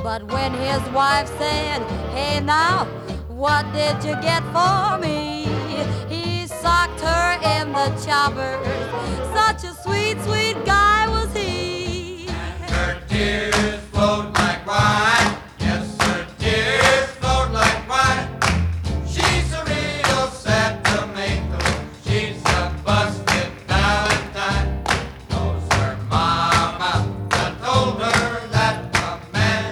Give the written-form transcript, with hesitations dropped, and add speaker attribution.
Speaker 1: But when his wife said, hey now, what did you get for me? He socked her in the chopper